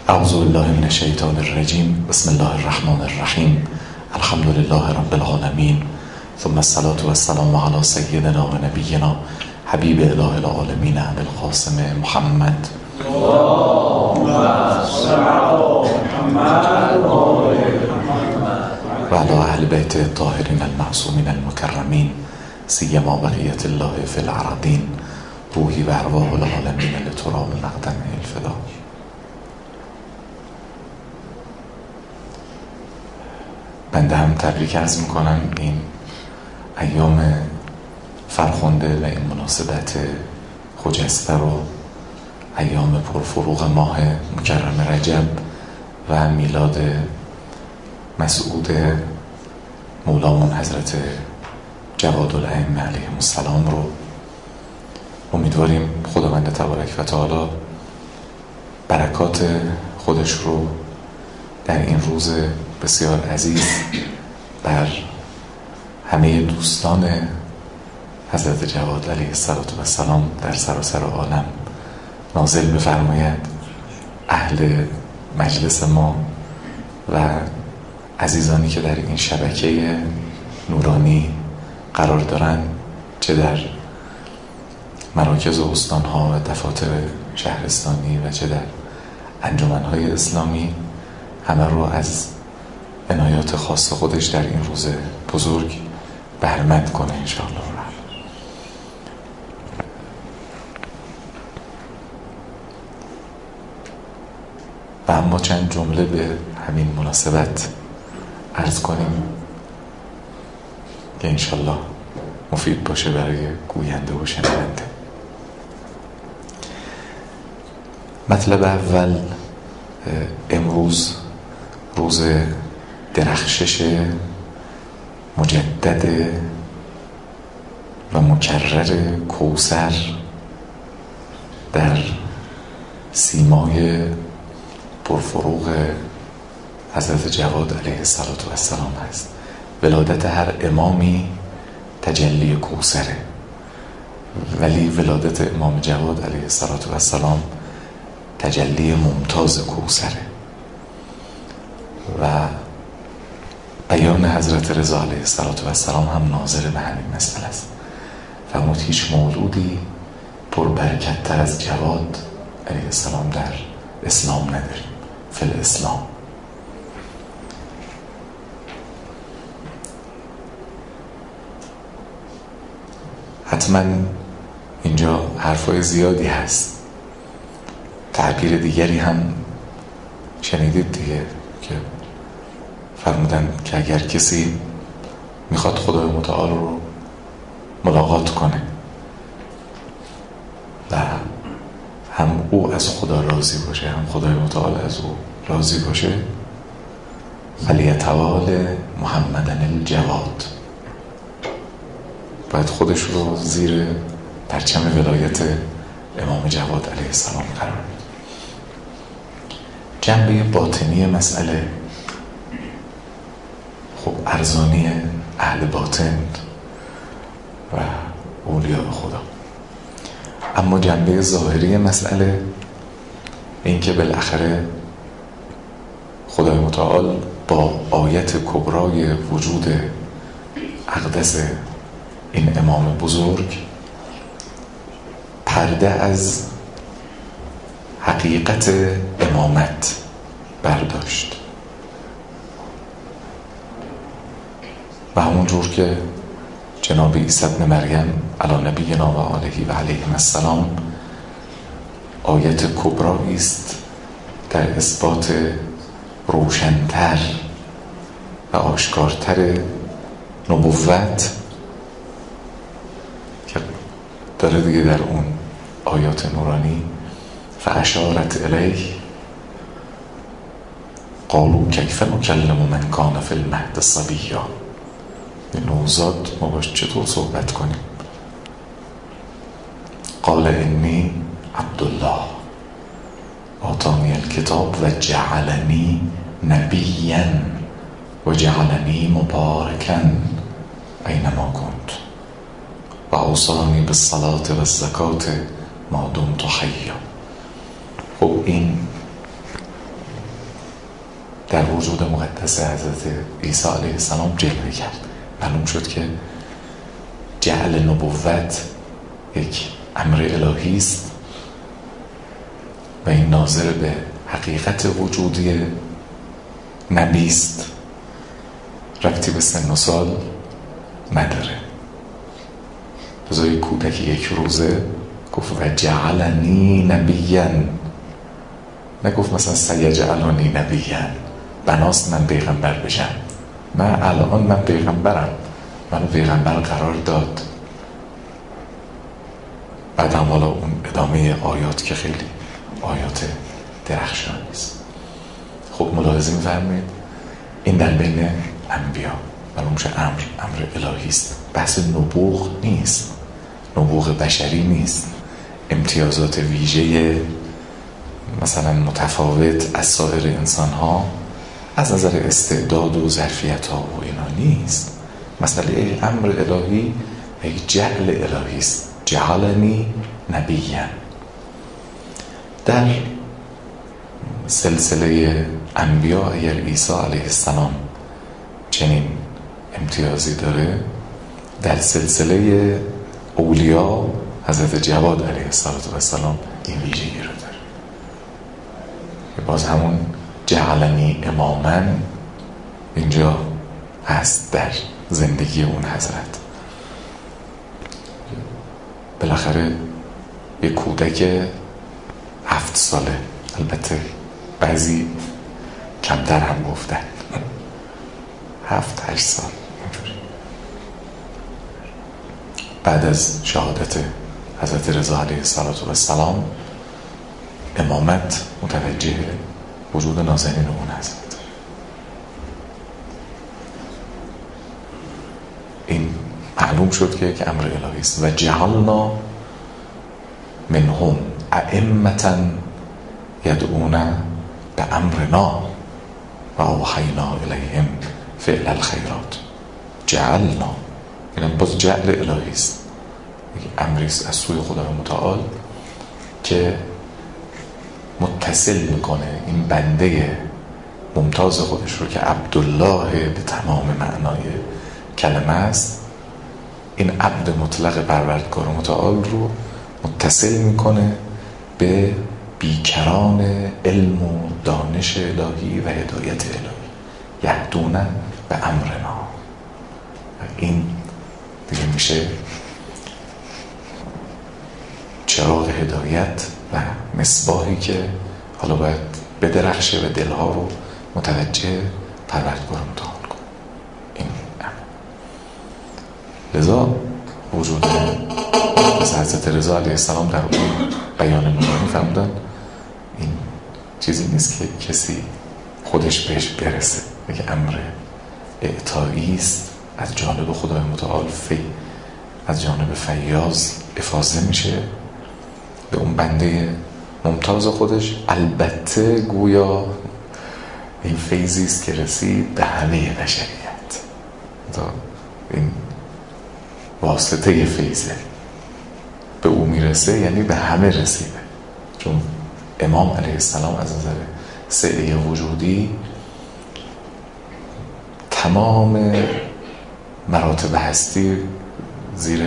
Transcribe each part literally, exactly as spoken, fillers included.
اعوذ بالله من الشیطان الرجیم. بسم الله الرحمن الرحیم. الحمد لله رب العالمین، ثم الصلاة والسلام علی سیدنا و نبینا حبیب اله العالمین ابی القاسم محمد و علی اهل بیت الطاهرین المعصومین المکرمین، سیما بقیة الله فی الارضین، روحی و ارواح العالمین لترام مقدم الفدا. بنده هم تبریک عرض میکنم این ایام فرخنده و این مناسبت خجسته رو، ایام پرفروغ ماه مکرم رجب و میلاد مسعود مولامون حضرت جواد الائمه علیهم السلام رو امیدواریم خداوند تبارک و تعالی برکات خودش رو در این روز بسیار عزیز بر همه دوستان حضرت جواد علیه السلام در سراسر عالم نازل بفرماید. اهل مجلس ما و عزیزانی که در این شبکه نورانی قرار دارن، چه در مراکز استانها و دفاتر شهرستانی و چه در انجمنهای اسلامی، همه رو از عنایات خاص خودش در این روز بزرگ بهره‌مند کنه انشاءالله. و اما چند جمله به همین مناسبت عرض کنیم که انشاءالله مفید باشه برای گوینده و شنونده. مطلب اول، امروز روز درخشش مجدد و مکرر کوثر در سیمای پرفروغ حضرت جواد علیه السلام هست. ولادت هر امامی تجلی کوثره، ولی ولادت امام جواد علیه السلام تجلی ممتاز کوثره. و بیان حضرت رضا علیه السلام هم ناظر به همین مسئله است. فرمود هیچ مولودی پربرکت‌تر از جواد علیه السلام در اسلام نداریم، فی الاسلام. حتما اینجا حرفای زیادی هست، تعبیر دیگری هم شنیدید دیگه که فرمودن که اگر کسی میخواد خدای متعال رو ملاقات کنه و هم او از خدا راضی باشه، هم خدای متعال از او راضی باشه، فلیتوال محمدن الجواد، باید خودش رو زیر پرچم ولایت امام جواد علیه السلام قرار بده. جنبه باطنی مسئله خب ارزانی اهل باطن و اولیاء خدا، اما جنبه ظاهری مسئله این که بالاخره خدای متعال با آیت کبرای وجود اقدس این امام بزرگ پرده از حقیقت امامت برداشت و همون جور که جناب عیسی ابن مریم علی نبینا و آله و علیهم السلام آیت کبرایی است در اثبات روشن‌تر و آشکارتر نبوت که داره دیگه در اون آیات نورانی فاشارت الیه قالوا کیف نکلم من کان فی المهد صبیا. نوزاد ما باش چطور صحبت کنیم؟ قال انی عبدالله آتانی الکتاب و جعلنی نبیا و جعلنی مبارکا اینما کنت و اوصانی بالصلاة و الزکاة ما دمت حیا. خب این در وجود مقدس حضرت عیسی علیه السلام جلوه کرد. معلوم شد که جعل نبوت یک امر الهی است و این ناظر به حقیقت وجودی نبی است، ربطی به سن و سال نداره. بذاری کودک یک روزه گفت و جعلنی نبیاً، نگفت مثلا سیجعلنی نبیاً، بناست من پیغمبر بشم. من الان من پیغمبرم، منو پیغمبر قرار داد. بعد هم حالا اون ادامه آیات که خیلی آیات درخشانی است. خب ملاحظه می‌فرمایید این در بین انبیا معلوم میشه امر امر الهی است. بحث نبوغ نیست، نبوغ بشری نیست، امتیازات ویژه مثلا متفاوت از سایر انسان ها از نظر استعداد و ظرفیت ها و اینا نیست. مسئله امر الهی یک جعل الهی است. جعلنی نبیاً. در سلسله انبیا اگر عیسی علیه السلام چنین امتیازی داره، در سلسله اولیا حضرت جواد علیه السلام این ویژگی رو داره. باز همون جعلنی اماماً اینجا هست در زندگی اون حضرت. بالاخره یک کودک هفت ساله، البته بعضی کمتر هم گفتن، هفت هشت سال اینجوری، بعد از شهادت حضرت رضا علیه السلام امامت متوجه وجود نازنین اون حضرت. این معلوم شد که یک امر الهی است. و جعلنا منهم ائمة یدعون به امرنا و اوحینا الیهم فعل الخیرات. جعلنا، این باز جعل الهی است، یک امری است از سوی خدای متعال که متصل میکنه این بنده ممتاز خودش رو که عبدالله به تمام معنای کلمه است، این عبد مطلق پروردگار متعال رو متصل میکنه به بیکران علم و دانش الهی و هدایت الهی. یهدون به امرنا. این دیگه میشه چراغ هدایت و مصباحی که حالا باید بدرخشه و دلها رو متوجه پروردگار متعال کنه. این لذا وجود حضرت رضا علیه السلام در اون بیان نورانی فرمودن این چیزی نیست که کسی خودش بهش برسه، یک امر اعطایی است از جانب خدای متعال، فی از جانب فیاض افاضه میشه به اون بنده ممتاز خودش. البته گویا این فیضی است که رسید به همه بشریت. این واسطه فیضه به او میرسه، یعنی به همه رسیده. چون امام علیه السلام از نظر سعی وجودی تمام مراتب هستی زیر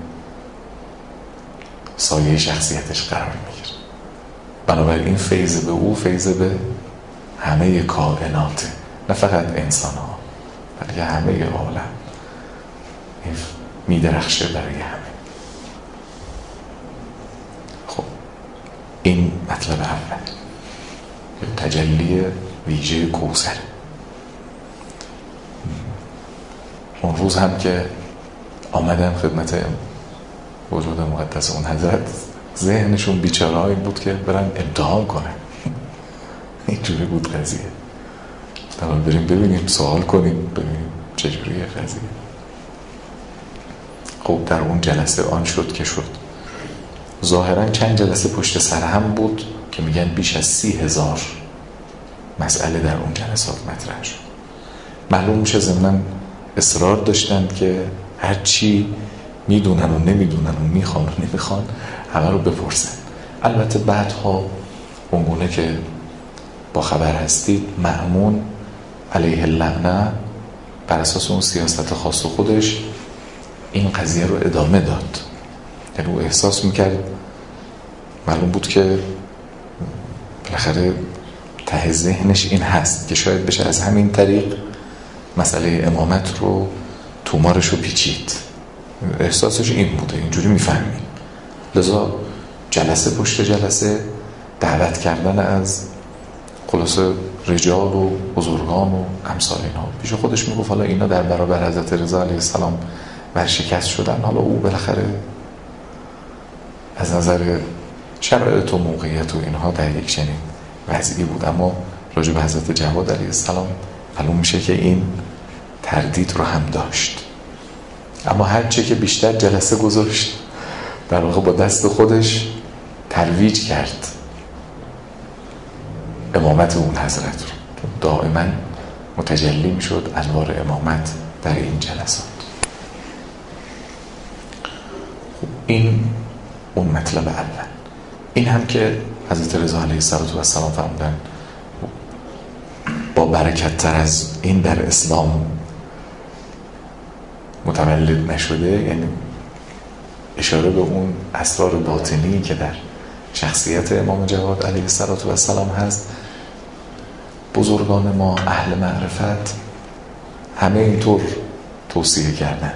سایه شخصیتش قرار میگیره. بنابراین فیض به او فیض به همه کائنات، نه فقط انسان ها بلکه همه عالم میدرخشه برای همه. خب این مطلب اول، تجلی ویژه کوثر. اون روز هم که آمدن خدمت وجود مقدس اون حضرت، ذهنشون بیچاره این بود که برن امتحان کنن. اینجوری بود قضیه. گفتم بریم ببینیم، سوال کنیم، ببینیم چجوریه قضیه. خب در اون جلسه آن شد که شد. ظاهرا چند جلسه پشت سر هم بود که میگن بیش از سی هزار مسئله در اون جلسات مطرح شد. معلوم میشه ضمن اصرار داشتند که هر چی میدونن و نمیدونن و میخوان و نمیخوان همه رو بپرسن. البته بعدها اونگونه که با خبر هستید مأمون علیه اللعنه بر اساس اون سیاست خاص خودش این قضیه رو ادامه داد. یعنی او احساس میکرد، معلوم بود که بالاخره ته ذهنش این هست که شاید بشه از همین طریق مسئله امامت رو تومارش رو پیچید. احساسش این بوده، اینجوری میفهمید. لذا جلسه پشت جلسه دعوت کردن از خلاصه رجال و بزرگان و امثال اینها. پیش خودش میگفت حالا اینا در برابر حضرت رضا علیه السلام ورشکست شدن، حالا او بالاخره از نظر شرایط و موقعیت و اینها در یک چنین وضعی بود. اما راجع به حضرت جواد علیه السلام معلوم میشه که این تردید رو هم داشت. اما هرچه که بیشتر جلسه گذاشت در واقع با دست خودش ترویج کرد امامت اون حضرت رو. دائما متجلی میشد انوار امامت در این جلسات. خب این اون مطلب اول. این هم که حضرت رضا علیه السلام فرمودن با برکت تر از این در اسلام متولد نشده، یعنی اشاره به اون اسرار باطنی که در شخصیت امام جواد علیه السلام هست. بزرگان ما اهل معرفت همه اینطور توصیه کردن.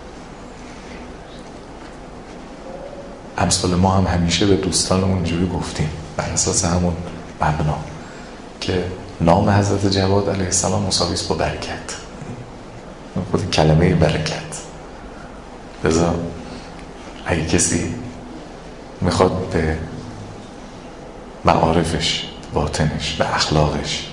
امثال ما هم همیشه به دوستانمون اینجوری گفتیم بر اساس همون مبنا که نام حضرت جواد علیه السلام مساوی است با برکت، خود کلمه برکت. لذا اگه کسی میخواد به معارفش، باطنش، به اخلاقش،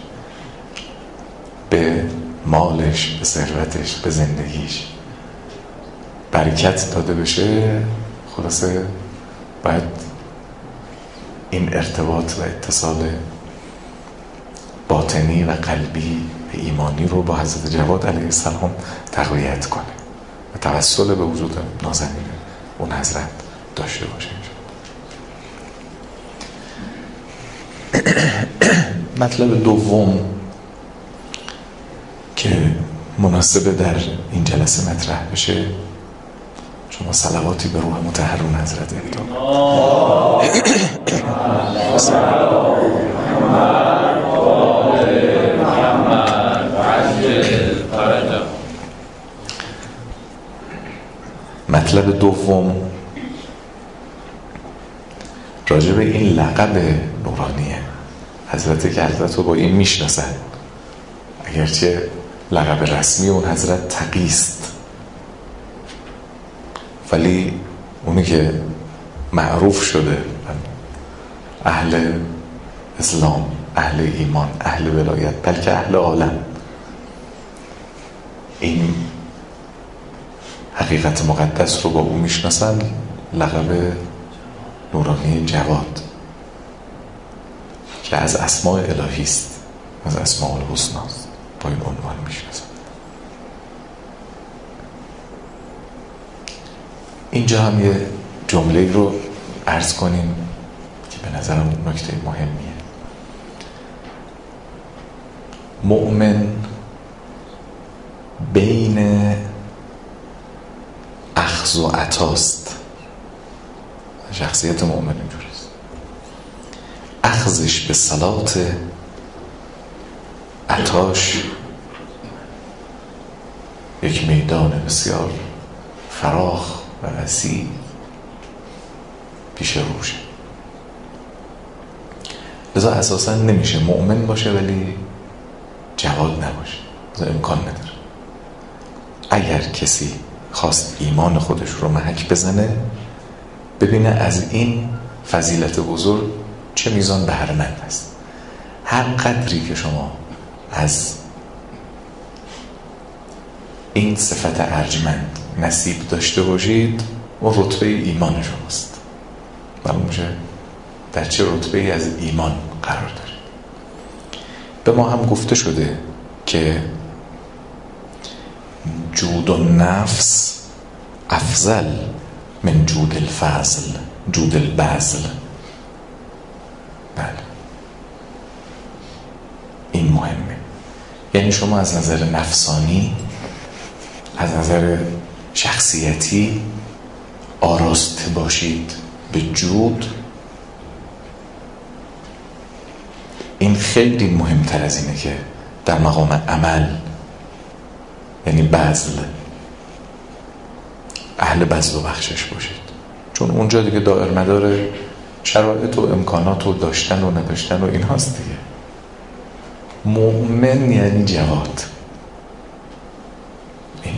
به مالش، به ثروتش، به زندگیش برکت داده بشه، خلاصه باید این ارتباط و اتصال باطنی و قلبی و ایمانی رو با حضرت جواد علیه السلام تقویت کنه و توسل به وجود نازنین اون حضرت داشته باشه. مطلب دوم که مناسبه در این جلسه مطرح بشه، شما صلواتی به روح مطهرون حضرت اهدا. مطلب دوم راجع به این لقب نورانیه. حضرت که حضرت رو با این میشناسن، اگرچه لقب رسمی اون حضرت تقیست، ولی اونی که معروف شده اهل اسلام، اهل ایمان، اهل ولایت، بلکه اهل عالم این حقیقت مقدس رو با اون میشناسن، لقب نورانی جواد که از اسماء الهی است، از اسماء الحسنا است، با این عنوان میشناسن. اینجا هم یه جمله رو عرض کنیم که به نظرم نکته مهمیه. مؤمن بین اخذ و عطاست. شخصیت مؤمن اینجوریست. اخذش به صلات، عطاش یک میدان بسیار فراخ و وسیع پیش روشه. لذا اساسا نمیشه مؤمن باشه ولی جواد نباشه، لذا امکان نداره. اگر کسی خواست ایمان خودش رو محک بزنه، ببینه از این فضیلت بزرگ چه میزان بهره‌مند است. هر قدری که شما از این صفت ارجمند نصیب داشته باشید، اون رتبه ایمان شماست. معلوم میشه در چه رتبه ای از ایمان قرار دارید. به ما هم گفته شده که جود النفس افضل من جود الفضل، جود البذل. بله این مهمه یعنی شما از نظر نفسانی، از نظر شخصیتی آراسته باشید به جود. این خیلی مهمتر از اینه که در مقام عمل، یعنی بذل، اهل بذل و بخشش باشید، چون اونجا دیگه دائر مدار شرایط و امکانات و داشتن و نداشتن و این هاست دیگه. مؤمن یعنی جواد، این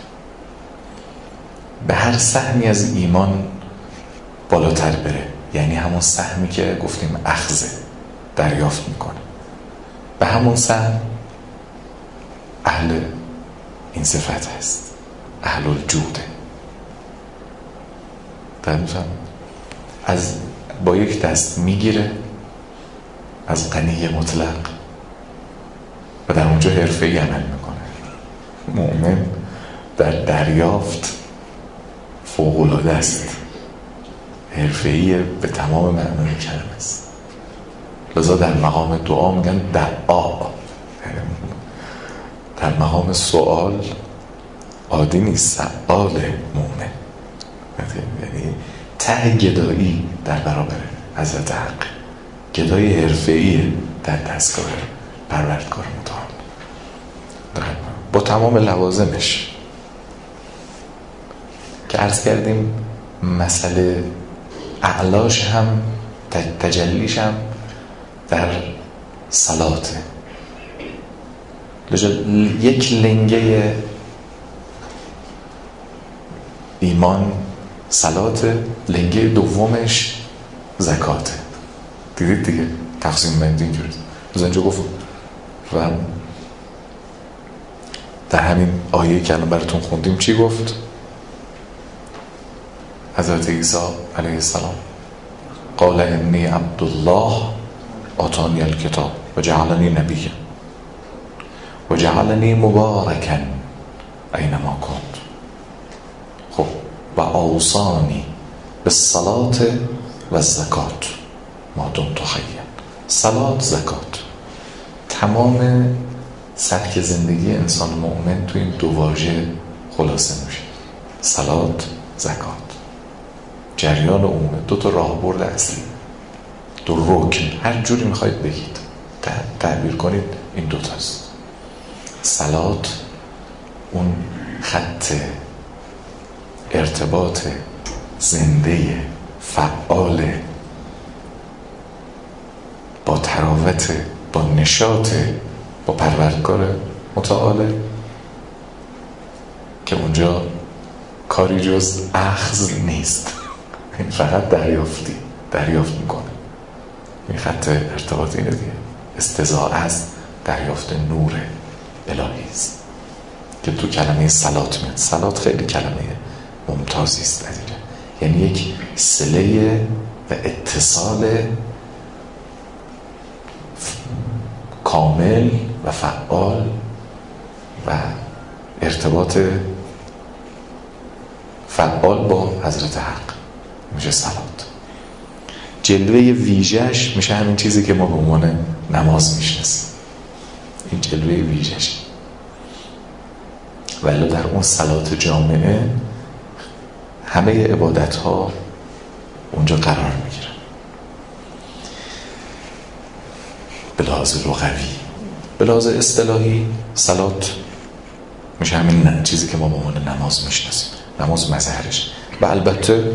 به هر سهمی از ایمان بالاتر بره، یعنی همون سهمی که گفتیم اخذه، دریافت میکنه، به همون سهم اهل این صفت هست، اهل الجوده. در میفهم از با یک دست میگیره از غنی مطلق و در اونجا حرفه‌ای عمل میکنه. مؤمن در دریافت فوق‌العاده است، حرفه‌ای به تمام معنای کلمه است. لذا در مقام دعا میگن دعا، در مقام سوال عادی نیست، سؤال مؤمن، یعنی ته گدایی در برابر حضرت حق، گدای حرفه‌ای در دستگاه پروردگار متعال با تمام لوازمش که عرض کردیم. مسئله اعلاش هم تجلیش هم در صلاته. یک لنگه ایمان صلاته، لنگه دومش زکاته. دیدید دیگه تقسیم بندی اینجوری. از اینجا گفت و در همین آیه که الان براتون خوندیم چی گفت حضرت عیسی علیه السلام؟ قال انی عبدالله آتانی الکتاب و جعلنی نبیا و جعلنی مبارکا اینما کنت. خب و اوصانی بالصلاة و الزکات ما دمت حیا. صلات، زکات، تمام سبک زندگی انسان مؤمن تو این دو واژه خلاصه میشه. صلات، زکات، جریان عمومه، دو تا راهبرد اصلی، دو رکن، هر جوری میخواید بگید تعبیر کنید، این دو تاست. صلات اون خط ارتباط زنده فعال با تراوت، با نشاط، با پروردگار متعال که اونجا کاری جز اخذ نیست، این فقط دریافتی دریافت میکنه. این خط ارتباط اینه دیگه، استضاعه از دریافت نور الهی است که تو کلمه صلات میاد. صلات خیلی کلمه ممتازی است از اینجا، یعنی یک صله و اتصال کامل و فعال و ارتباط فعال با حضرت حق میشه صلات. جلوه ویژه‌اش میشه همین چیزی که ما به عنوان نماز میشناسیم، این جلوه ویژه‌اش. ولی در اون صلات جامعه همه عبادت ها اونجا قرار میگیرن. به لحاظ لغوی، به لحاظ اصطلاحی صلات میشه همین چیزی که ما به عنوان نماز میشناسیم، نماز مظهرش. و البته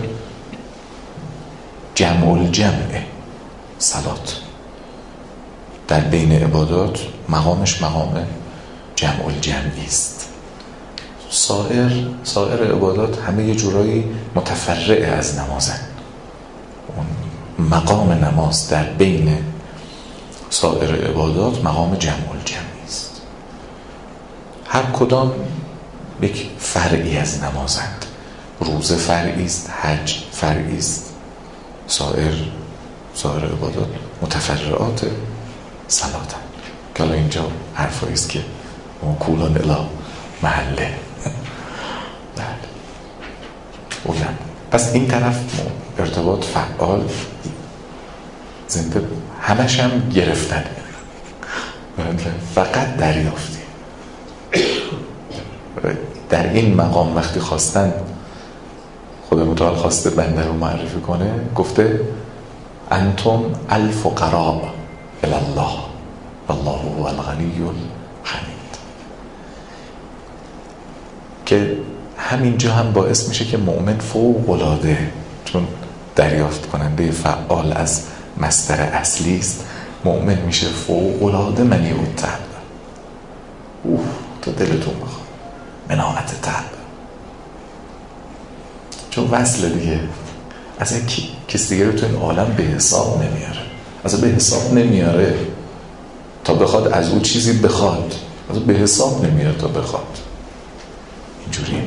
جمع الجمع صلات در بین عبادات مقامش مقام جمع الجمعی است. سایر سایر عبادات همه یه جورایی متفرع از نمازن. اون مقام نماز در بین سایر عبادات مقام جمع الجمعی است. هر کدام یک فرعی از نمازند. روزه فرعی است، حج فرعی است، سایر سایر عبادات متفرعات صلاتند که الان اینجا حرفایی است که موکولان الی محله. بله اولم. پس این طرف ارتباط فعال زنده، همش هم گرفتنه، فقط دریافتی. در این مقام وقتی خواستن خدا متعال خواسته بنده رو معرفی کنه، گفته انتم الفقراء الی الله والله هو الغنی الحمید، که همینجا هم باعث میشه که مؤمن فوق العاده، چون دریافت کننده فعال از مصدر اصلی است، مؤمن میشه فوق العاده منیع الطلب. اوه تو دلتون بخواد مناعت طلب، چون وصل دیگه اصلا کسی دیگه رو تو این عالم به حساب نمیاره، اصلا به حساب نمیاره تا بخواد از او چیزی بخواد، اصلا به حساب نمیاره تا بخواد. اینجوریه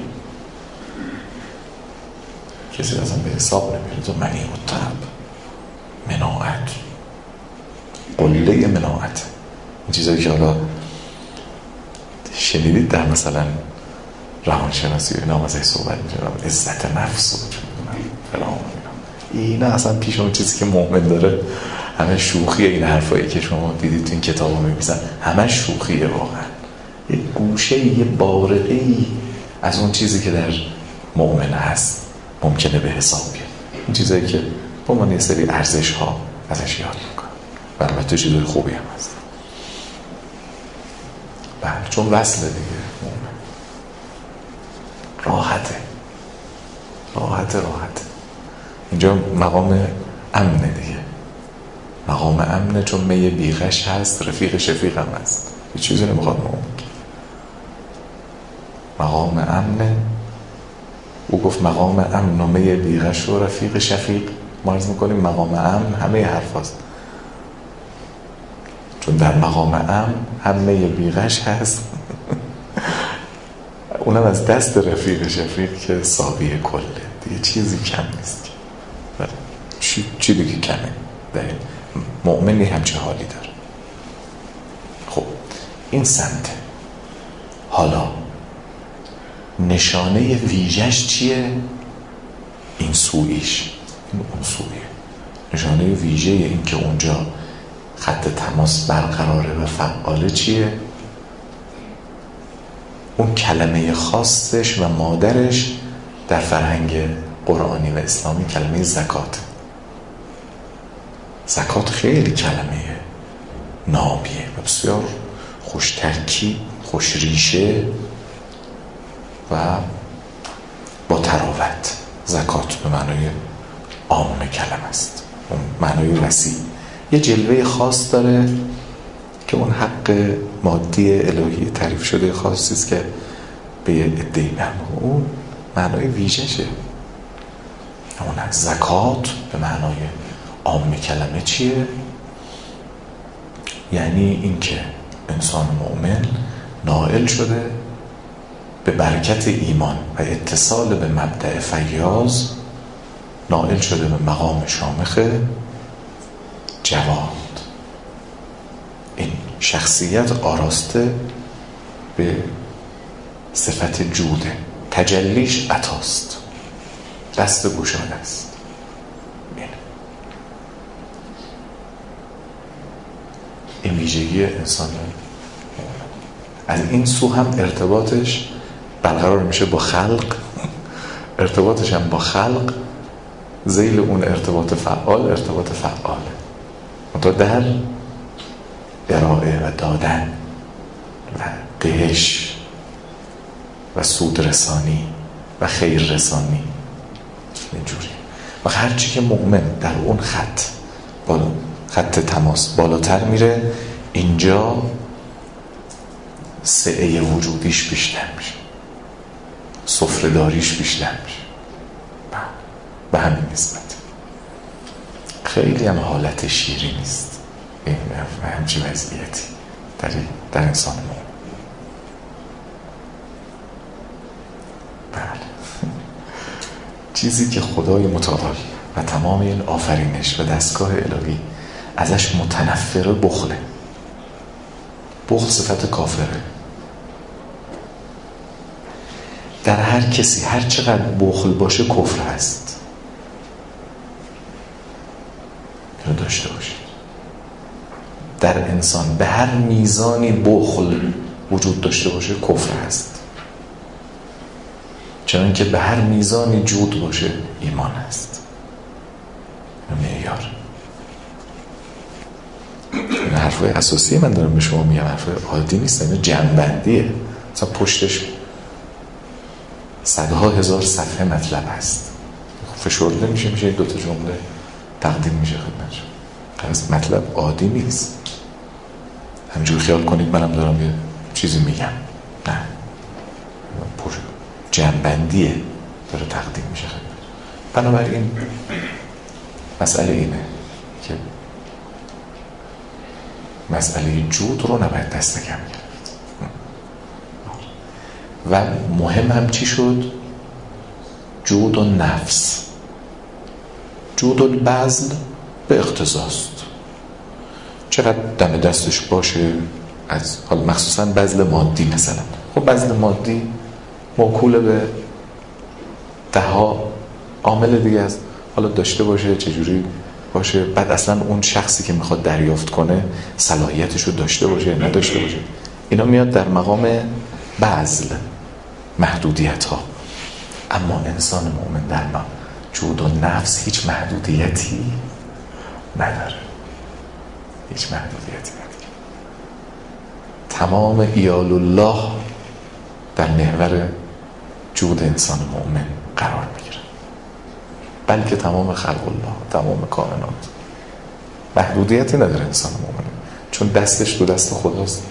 کسی اصلا به حساب نمیاره. تو منیع الطلب، مناعت، قله مناعت، این چیزایی که حالا شنیدید در مثلا روانشناسی و اینا ازش صحبت میشه، عزت نفس و فلان، اینا اصلا پیش اون چیزی که مؤمن داره همه شوخیه. این حرفایی که شما دیدید تو این کتابا می‌نویسن همه شوخیه، واقعا یه گوشه، یه بارقه‌ای از اون چیزی که در مؤمن هست ممکنه به حساب بیاد. این چیزایی که با من یه سری ارزش ها ازش یاد میکنه و البته چیزای خوبی هم هست. بله، چون وصله دیگه، مؤمن راحته راحته راحته. اینجا مقام امنه دیگه، مقام امنه، چون می بیغش هست، رفیق شفیق هم هست، یه چیزی نمیخواد مؤمن. مقام امنه، او گفت مقام امن و می بیغش و رفیق شفیق. ما عرض میکنیم مقام امن همه حرف هست، چون در مقام امن هم می بیغش هست اونم از دست رفیق شفیق که ساقی کله دیگه، چیزی کم نیست. چی, چی دیگه کمه؟ در مؤمنی همچه حالی داره. خب این سمته. حالا نشانه ویژش چیه؟ این سویش، این اون سویه. نشانه ویژه این که اونجا خط تماس برقراره و فعاله چیه؟ اون کلمه خاصش و مادرش در فرهنگ قرآنی و اسلامی کلمه زکات. زکات خیلی کلمه نابیه و بسیار خوش ترکیب، خوش ریشه و با تراوت. زکات به معنای عام کلمه است، اون معنای وسیع. یه جلوه خاص داره که اون حق مادی الهی تعریف شده خاصی است که به یه عده‌ای نمیده، اون معنای ویژشه. اون زکات به معنای عام کلمه چیه؟ یعنی اینکه انسان مؤمن نائل شده به برکت ایمان و اتصال به مبدأ فیاض، نائل شده به مقام شامخ جواد. این شخصیت آراسته به صفت جوده، تجلیش عطاست، دست گشاده است. این ویژگی انسان از این سو هم ارتباطش برقرار میشه با خلق، ارتباطش هم با خلق ذیل اون ارتباط فعال، ارتباط فعاله منتها در ارائه و دادن و دهش و سود رسانی و خیر رسانی. اینجوری و هرچی که مؤمن در اون خط بالا، خط تماس بالاتر میره، اینجا سعه وجودیش بیشتر میشه، سفره‌داریش بیشتر میشه. به همین نسبت خیلی هم حالت شیری نیست این همچی وضعیتی در, در انسان ما. بله چیزی که خدای متعال و تمام این آفرینش و دستگاه الهی ازش متنفره بخله. بخل صفت کافره. در هر کسی هر چقدر بخل باشه کفر هست. اینو داشته باشید. در انسان به هر میزانی بخل وجود داشته باشه کفر هست، چون که به هر میزانی جود باشه ایمان هست. معیار این حرفای اساسی من دارم به شما میگم، حرفای عادی نیست، این جنبندیه. مثلا پشتش صدها هزار صفحه مطلب هست، فشرده میشه میشه دو تا جمله تقدیم میشه خدمتشون. پس مطلب عادی نیست، همینجوری خیال کنید منم دارم یه چیزی میگم، نه، پشت جنبندیه داره تقدیم میشه خدمتشون. بنابراین مسئله اینه که مسئله جود رو نباید دست کم گرفت. و مهم هم چی شد؟ جود و نفس. جود و بذل به اقتضاست، چقدر دم دستش باشه، از حالا مخصوصا بذل مادی. مثلا خب بذل مادی موکول به ده ها عامل دیگه است، حالا داشته باشه چجوری باشه، بعد اصلا اون شخصی که میخواد دریافت کنه صلاحیتش رو داشته باشه نداشته باشه، اینا میاد در مقام بذل، محدودیت ها. اما انسان مؤمن در ما جود و نفس هیچ محدودیتی نداره، هیچ محدودیتی نداره. تمام ایال الله در محور جود انسان مؤمن قرار میگیره، بلکه تمام خلق الله، تمام کائنات. محدودیتی نداره انسان مؤمن، چون دستش تو دست خداست،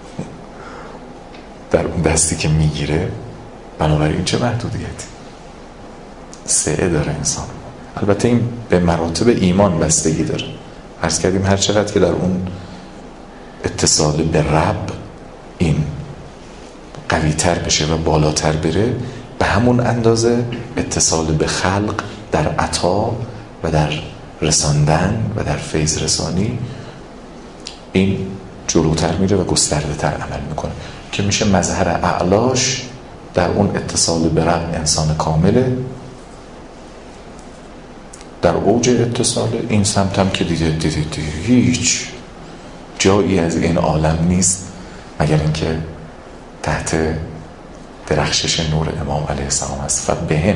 در اون دستی که میگیره. بنابراین چه محدودیتی؟ سعه داره انسان. البته این به مراتب ایمان بستگی داره. عرض کردیم هر چقدر که در اون اتصال به رب این قوی تر بشه و بالاتر بره، به همون اندازه اتصال به خلق در عطا و در رساندن و در فیض رسانی این جلوتر میره و گسترده تر عمل میکنه، که میشه مظهر اعلاش در اون اتصال به رب انسان کامله. در اوج اتصال این سمت هم که دیگه دیدید هیچ جایی از این عالم نیست مگر اینکه تحت درخشش نور امام علیه السلام است. فبهم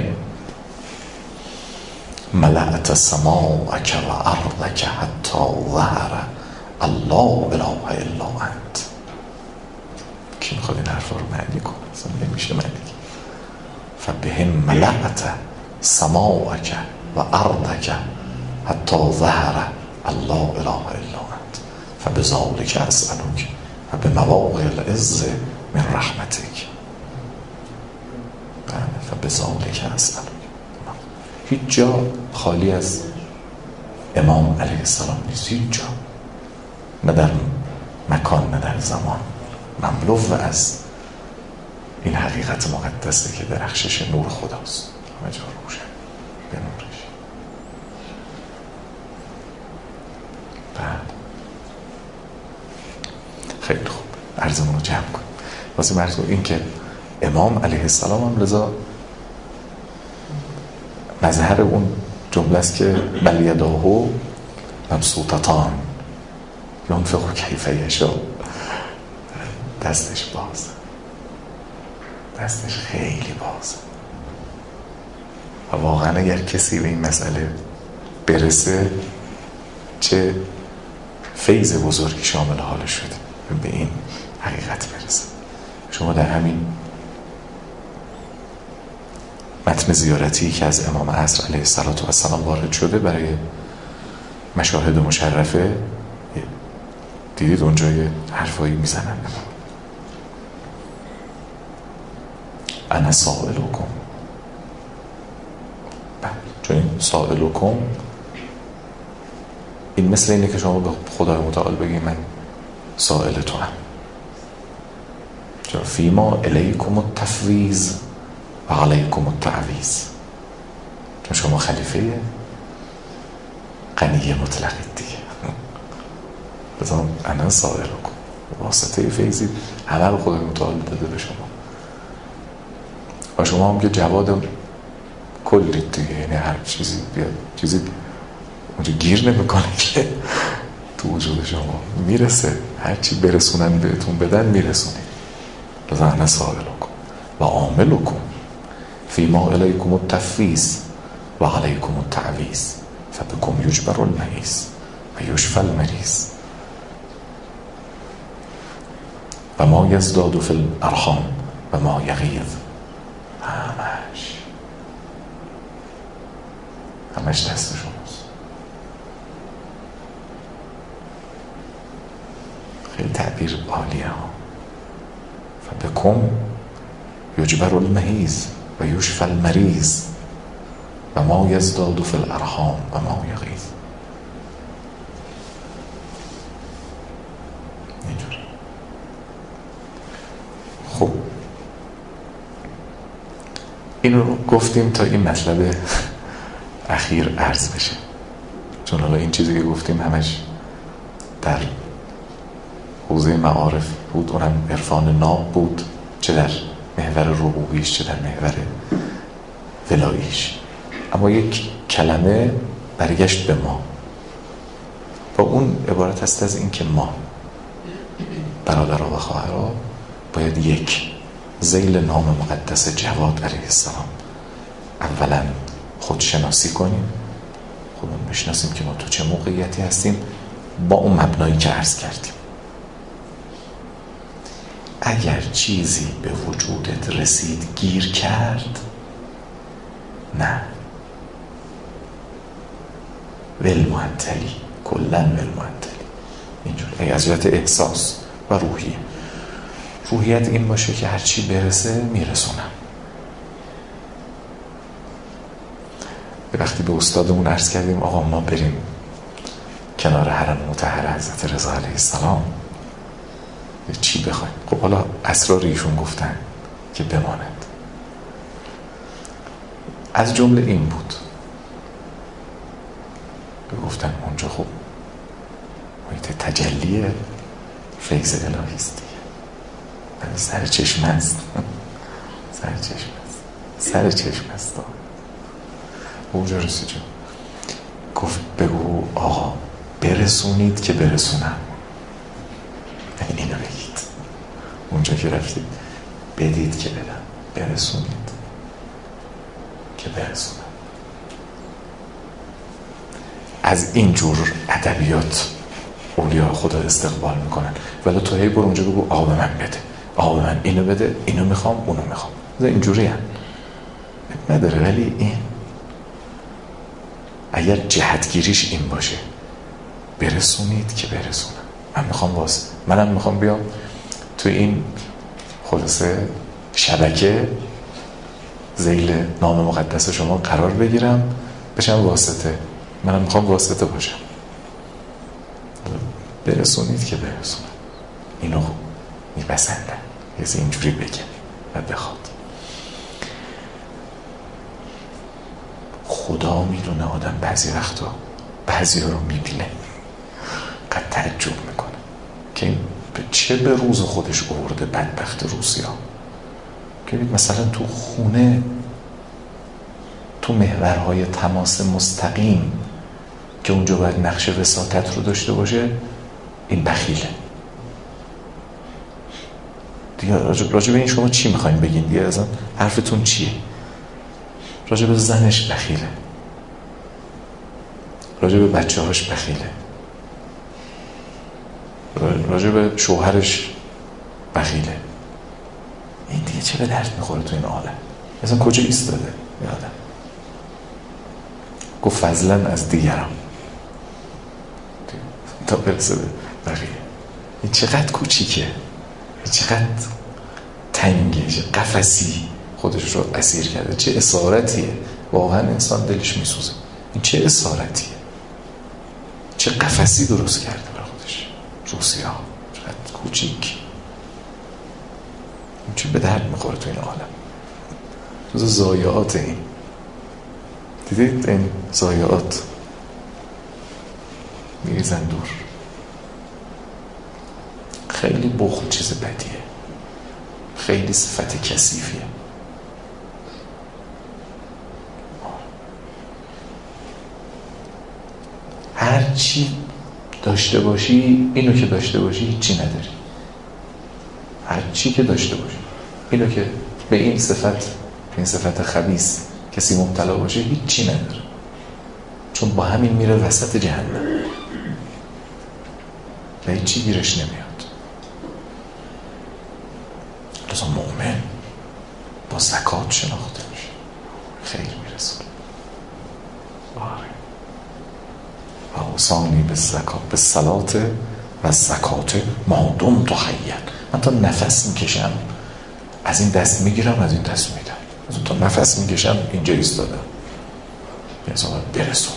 ملأت سماءک و ارضک حتی ظهر الله اله الا انت. کی میخواد این حرفا رو معنی کنه؟ اصلا نمیشه معنی. فبهم ملأت سماءک و ارضک حتی ظهر الله اله الا انت فبذلک اسألک و بمواقع العز من رحمتک فبذلک اسألک. هیچ جا خالی از امام علیه السلام نیست، هیچ جا، نه در مکان نه در زمان، مملو از این حقیقت مقدسه که درخشش نور خداست، همه جا روشن به نورش. بعد خیلی خوب، عرضمون رو جمع کنیم. واسه مرز کنیم این که امام علیه السلام هم لذا مظهر اون جمله است که بل یداه مبسوطتان ینفق کیف یشاء. دستش باز، دستش خیلی باز. و واقعا اگر کسی به این مسئله برسه چه فیض بزرگی شامل حالش شده، به این حقیقت برسه. شما در همین متن زیارتی که از امام عصر علیه السلام وارد شده برای مشاهد مشرفه، دیدید اونجا یه حرفایی میزنن، انا سائلکم. چون این سائلکم این مثل اینه که شما به خدای متعال بگی من سائل تو هم، چون فیما الیکم التفویض و علیکم التعویض. چون شما خلیفه غنی مطلق دیگه، بذارم انا سائلکم، واسطه فیضی همه رو خدای متعال داده به شما و شما هم که جواد کلید دیگه، یعنی هر چیزی بیاد چیزی اونجا گیر نمیکنه که تو وجود شما میرسه، هرچی برسونن بهتون بدن میرسونید. لذا سائلکم و عاملکم فیما الیکم التفویض و علیکم التعویض فبکم یجبر المریض و یشفی المریض و ما یزداد فی الارحام و ما یغیظ. همش همش دست شماست. خیلی تعبیر عالیه ها. فبکم یجبر المریض و یشفی المریض و ما یزداد فی الارحام و ما یغیظ. اینجوری. خب این رو گفتیم تا این مطلب اخیر عرض بشه، چون حالا این چیزی که گفتیم همش در حوزه معارف بود، اونم عرفان ناب بود، چه در محور ربوبیش چه در محور ولاییش. اما یک کلمه برگشت به ما و اون عبارت است از این که ما برادرها و خواهرها باید یک ذیل نام مقدس جواد علیه السلام اولا خودشناسی کنیم، خودمون بشناسیم که ما تو چه موقعیتی هستیم با اون مبنایی که عرض کردیم. اگر چیزی به وجودت رسید گیر کرد، نه، ولمعنتلی، کلن ولمعنتلی. اینجور ای از جهت احساس و روحیه. روحیت این باشه که هرچی برسه میرسونم. وقتی به استادمون عرض کردیم آقا ما بریم کنار حرم مطهر حضرت رضا علیه السلام، چی بخوایم؟ خب حالا اسرار ایشون گفتن که بماند. از جمله این بود، گفتن اونجا خب محیط تجلی فیض الهی است دیگه، سر چشم است سر چشم است سر چشم است اونجا رسیدیم. گفت بگو آقا برسونید که برسونم. اینو بگید اونجا که رفتید، بدید که بدم، برسونید که برسونم. از این جور ادبیات اولیاء خدا استقبال میکنن. ولی تو هی برو اونجا بگو آقا به من بده، آقا به من اینو بده، اینو میخوام، اونو میخوام. اینجوری هم نداره. ولی این اگر جهتگیریش این باشه برسونید که برسونم، من میخوام واسه منم میخوام بیام تو این خلاصه شبکه ذیل نام مقدس شما قرار بگیرم، بشم واسطه، منم میخوام واسطه باشم. برسونید که برسونم. اینو میپسندن یه اینجوری بگه و بخواد. خدا میدونه آدم بعضی وقتا بعضی ها رو میبینه قد تعجب میکنه که به چه به روز خودش آورده بدبخت روسیا. که مثلا تو خونه، تو محورهای تماس مستقیم که اونجا باید نقش وساطت رو داشته باشه، این بخیله دیگه. راجع به این شما چی میخواین بگین دیگه؟ اصلا حرفتون چیه؟ راجع به زنش بخیله، راجع به بچه هاش بخیله، راجع به شوهرش بخیله. این دیگه چه به درد میخوره تو این عالم؟ مثلا کجا ایستاده یادم گفت فضلا از دیگرم تا برسه به بقیه. این چقدر کوچیکه، این چقدر تنگه، چه قفسی خودش رو اسیر کرده. چه اسارتیه، واقعا انسان دلش میسوزه. این چه اسارتیه، چه قفسی درست کرده برای خودش. روسیه ها چقدر کوچیک، این چه به درد میخوره تو این عالم. جز ضایعات این. دیدید این ضایعات میریزن دور. خیلی بخل چیز بدیه، خیلی صفت کثیفیه. هر چی داشته باشی، اینو که داشته باشی هیچی نداری. هر چی که داشته باشی، اینو که به این صفت، این صفت خبیث کسی مبتلا باشه هیچی نداره، چون با همین میره وسط جهنم و هیچی گیرش نمیاد. لذا مؤمن با زکات شناخته میشه، خیر میرسونه. و اوصانی به زکات به صلات و زکات ما دمت حیا. من تا نفس میکشم از این دست میگیرم، از این دست میدم، از اون تا نفس میکشم اینجا ایستادم، بذار برسونه.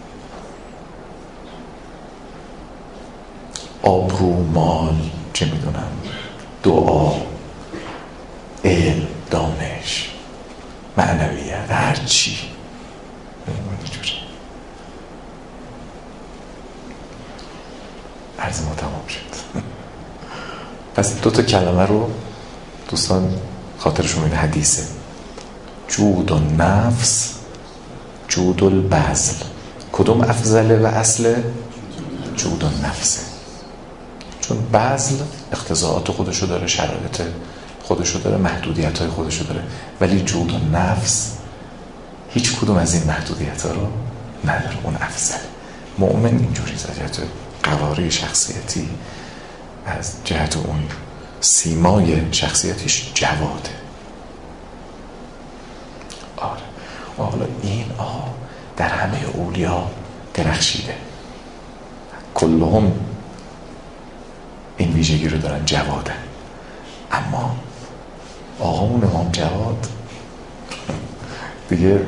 آبرو، مال، چه میدونم، دعا، علم، دانش، معنویت، هر چی عرض ما تمام شد. پس دو تا کلمه رو دوستان خاطرشون این حدیثه: جود و نفس، جود البذل. کدوم افضله و اصله؟ جود و نفسه. چون بذل اقتضاعات خودشو داره، شرایط خودشو داره، محدودیت های خودشو داره، ولی جود و نفس هیچ کدوم از این محدودیت ها رو نداره، اون افضله. مؤمن اینجوری زجت قواره شخصیتی از جهت اون سیمای شخصیتیش جواده. آره. حالا این آه در همه اولیا درخشیده، کلهم این ویژگی رو دارن، جواده. اما آقامون امام جواد دیگه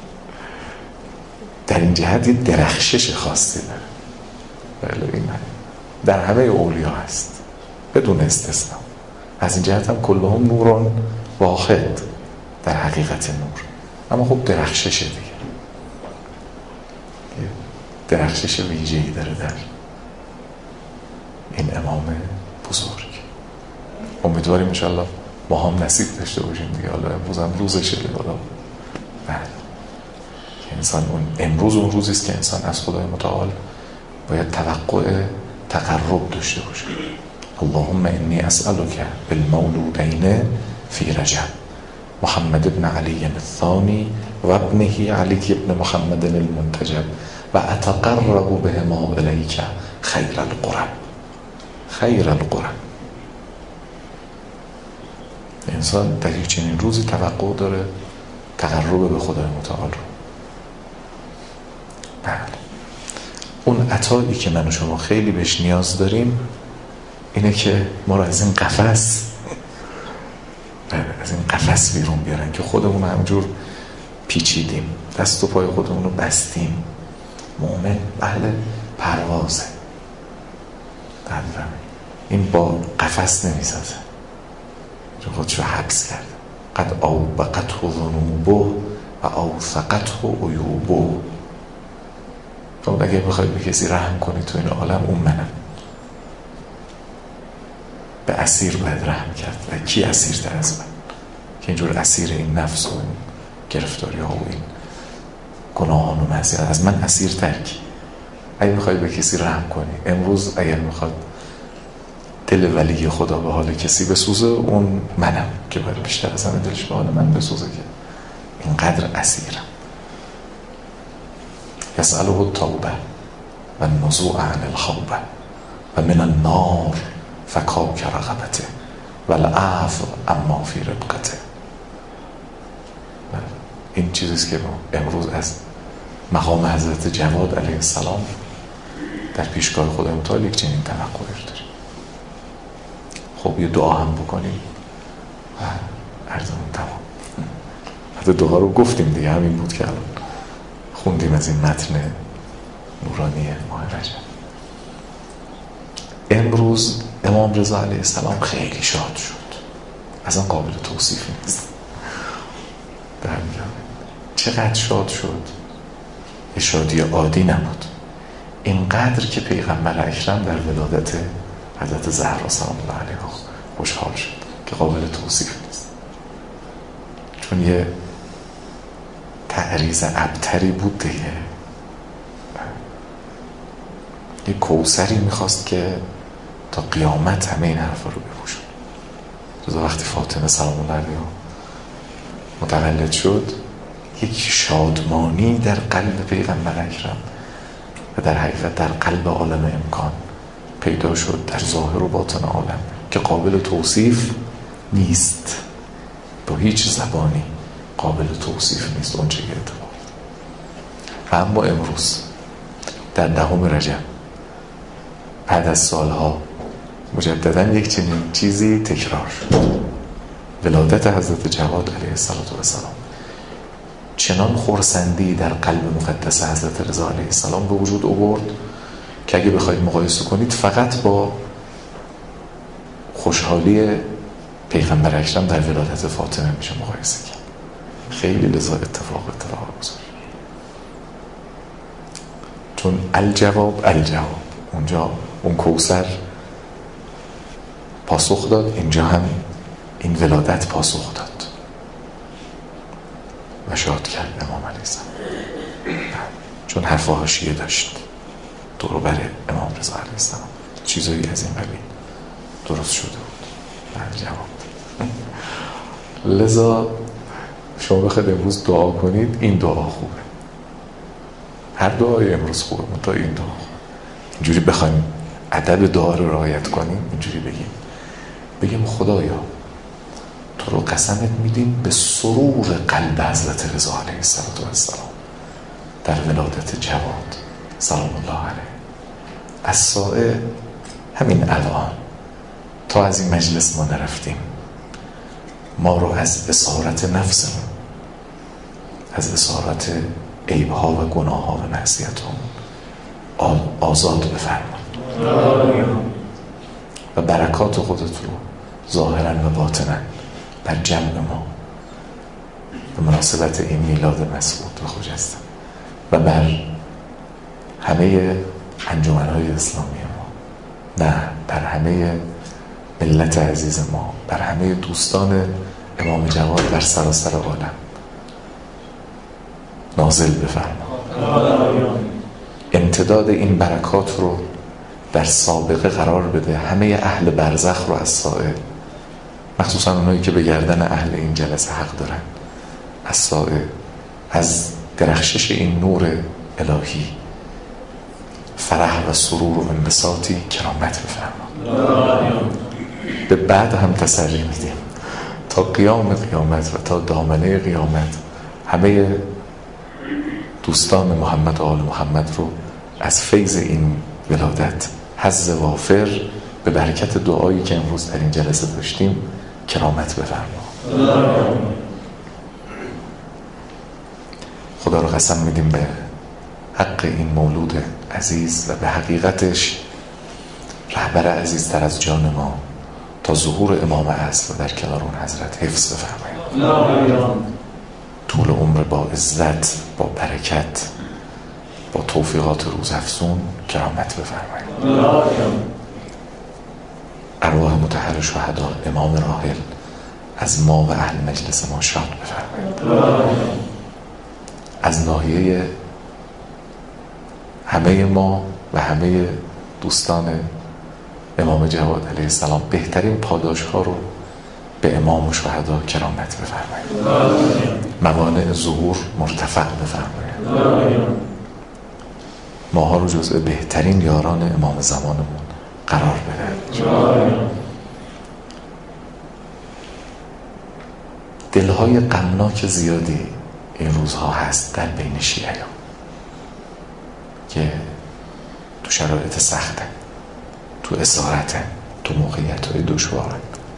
در این جهت یه درخشش خاصی داره. بله، این در همه اولیا هست بدون استثناء. از این جهت هم کلهم نوران واحد در حقیقت نور. اما خب درخششه دیگه، درخشش ویژه‌ای داره در این امام بزرگ. امیدواریم انشالله ما هم نصیب داشته باشیم دیگه. حالا امروز هم روزشه دیگه. حالا بله، که انسان اون امروز اون روزی است که انسان از خدای متعال باید توقع تقرب داشته باشه. اللهم انی اسألک بالمولودین فی رجب، محمد ابن علی الثانی و ابنه علی ابن محمد المنتجب و اتقرب بهما الیک خیر القرب. خیر القرب. انسان در یک چنین روزی توقع داره تقرب به خدای متعال رو. بله، اون عطایی که من و شما خیلی بهش نیاز داریم اینه که ما رو از این قفس از این قفس بیرون بیارن که خودمون همجور پیچیدیم، دست و پای خودمون رو بستیم. مؤمن اهل پروازه، این با قفس نمیسازه، چون خودشو حبس کرده. قد اوبقته ذنوبه و اوثقته عیوبه. تو اگه بخوای به کسی رحم کنی تو این عالم، اون منم. به اسیر باید رحم کرد. و کی اسیرتر از من که اینجور اسیر این نفس و این گرفتاری ها و این گناهان و معصیت از من اسیر ترکی؟ اگه میخوای به کسی رحم کنی امروز، اگر میخواد دل ولی خدا به حال کسی بسوزه، اون منم که باید بیشتر از همه دلش به حال من بسوزه که اینقدر اسیرم. یسأله التوبه و النزوع عن الخوبه و من النار فکاک رغبته و العفو اما فی ربقته. این چیزیست که ما امروز از مقام حضرت جواد علیه السلام در پیشگاه خدای متعال یک چنین توقعی داریم. خب یه دعا هم بکنیم و عرضمون تمام. حتی دعا رو گفتیم دیگه، همین بود که الان خوندیم از این متن نورانی ماه رجب. امروز امام رضا علیه السلام خیلی شاد شد، اصلا قابل توصیف نیست. در چقدر شاد شد، یه شادی عادی نبود، اینقدر که پیغمبر اکرم در ولادت حضرت زهرا سلام الله علیها خوشحال شد که قابل توصیف نیست. چون یه تعریض ابتری بود دیگه، یک کوثری میخواست که تا قیامت همه این حرفا رو بپوشون. رضا وقتی فاطمه سلام الله علیها متولد شد، یک شادمانی در قلب پیغمبر اکرم و در حقیقت در قلب عالم امکان پیدا شد، در ظاهر و باطن عالم، که قابل توصیف نیست، با هیچ زبانی قابل توصیف نیست اون چه اتفاق. و اما امروز در دهم رجب بعد از سالها مجددا یک چنین چیزی تکرار شد، ولادت حضرت جواد علیه السلام. چنان خرسندی در قلب مقدس حضرت رضا علیه السلام به وجود آورد که اگه بخواید مقایسه کنید فقط با خوشحالی پیغمبر اکرم در ولادت فاطمه میشه مقایسه کرد. خیلی لذا اتفاق اتفاق گذاشت، چون الجواب الجواب، اونجا اون کوثر پاسخ داد، اینجا هم این ولادت پاسخ داد و شاد کرد امام علیه السلام، چون حرف حاشیه داشت دور بر امام رضا علیه السلام، چیزایی از این قبیل درست شده بود. بله جواب. لذا شما بخواید امروز دعا کنید، این دعا خوبه، هر دعای امروز خوبه، منتها این دعا خوبه. اینجوری بخوایم ادب دعا رو رعایت کنیم، اینجوری بگیم بگیم خدایا تو رو قسمت میدیم به سرور قلب حضرت رضا علیه السلام در ولادت جواد سلام الله علیه. از ساعه همین الان تا از این مجلس ما نرفتیم، ما رو از اسارت نفسمون، از اسارت عیبها و گناهها و معصیتمون آزاد بفرما و برکات خودت رو ظاهرا و باطنا بر جمع ما به مناسبت این میلاد مسعود و خجسته و بر همه انجمن‌های اسلامی ما، نه بر همه ملت عزیز ما، بر همه دوستان امام جواد در سراسر عالم نازل بفرما. امتداد این برکات رو در سابقه قرار بده، همه اهل برزخ رو از سائه، مخصوصا اونایی که به گردن اهل این جلسه حق دارن، از سائه، از درخشش این نور الهی فرح و سرور و انبساطی کرامت بفرما. به بعد هم تسلی میدیم تا قیام قیامت و تا دامنه قیامت همه دوستان محمد و آل محمد رو از فیض این ولادت حظ وافر به برکت دعایی که امروز در این جلسه داشتیم کرامت بفرما. خدا رو قسم میدیم به حق این مولود عزیز و به حقیقتش رهبر عزیزتر از جان ما تا ظهور امام عصر و در کنار اون حضرت حفظ بفرمایید. طول عمر با عزت، با برکت، با توفیقات روزافزون کرامت بفرمایید. ارواح مطهر شهدا امام راحل از ما و اهل مجلس ما شاد بفرمایید. از ناحیه همه ما و همه دوستان امام جواد علیه السلام بهترین پاداش ها رو به امام و شهدا کرامت بفرمایید. موانع ظهور مرتفع بفرمایید. ماها رو جزء بهترین یاران امام زمانمون قرار بده. دلهای غمناک زیادی این روزها هست در بین شیعیان که تو شرایط سخته، تو اسارته، تو موقعیت‌های دشواره،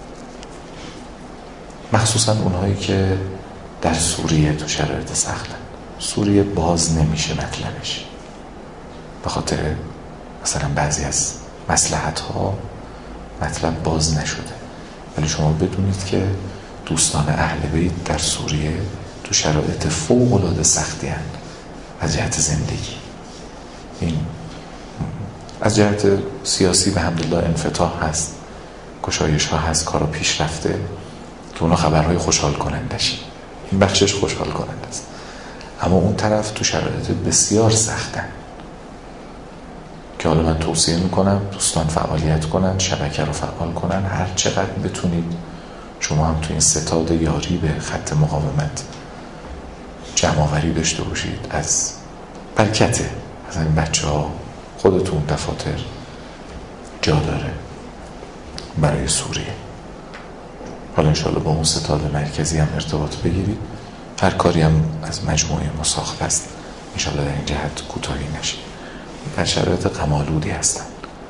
مخصوصا اونهایی که در سوریه تو شرایط سخته. سوریه باز نمیشه مطلبش به خاطر مثلا بعضی از مصلحت‌ها مطلب باز نشده، ولی شما بدونید که دوستان اهل بیت در سوریه تو شرایط فوق‌العاده سختی هستند از جهت زندگی. این از جهت سیاسی به حمدالله انفتاح هست، گشایش ها هست، کارا پیش رفته که اونا خبرهای خوشحال کننده شد. این بخشش خوشحال کننده است، اما اون طرف تو شرایط بسیار سختن که حالا من توصیه میکنم دوستان فعالیت کنن، شبکه رو فعال کنن، هر چقدر بتونید شما هم تو این ستاد یاری به خط مقاومت جمع‌آوری داشته باشید از برکته. مثلا این بچه ها خودتون دفاتر جا داره برای سوریه. حالا انشاءالله با اون ستاد مرکزی هم ارتباط بگیرید، هر کاری هم از مجموعه ما ساخته است انشاءالله در این جهت کوتاهی نشه. در شرایط غم‌آلودی هستن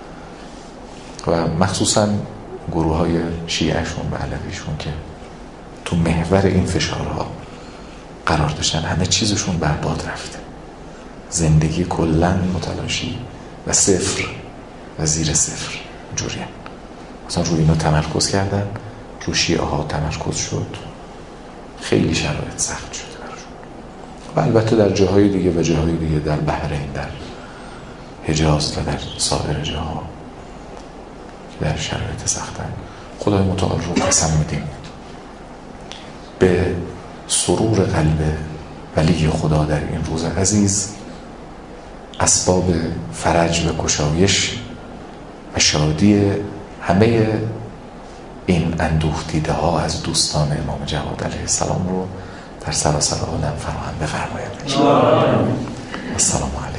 و مخصوصا گروه های شیعهشون و علویشون که تو محور این فشارها قرار داشتن، همه چیزشون برباد رفته، زندگی کلن متلاشی و صفر و زیر صفر جورین. مثلا روی اینو تمرکز کردن، رو شیعه ها تمرکز شد، خیلی شرایط سخت شده براشون. و البته در جاهای دیگه و جاهای دیگه، در بحرین، در حجاز و در سایر جاها در شرایط سختن. خدای متعال رو قسم میدیم به سرور قلب ولی خدا در این روز عزیز، اسباب فرج و گشایش و شادی همه این اندوه دیده ها از دوستان امام جواد علیه السلام رو در سراسر عالم فراهم بفرماید. السلام علیکم.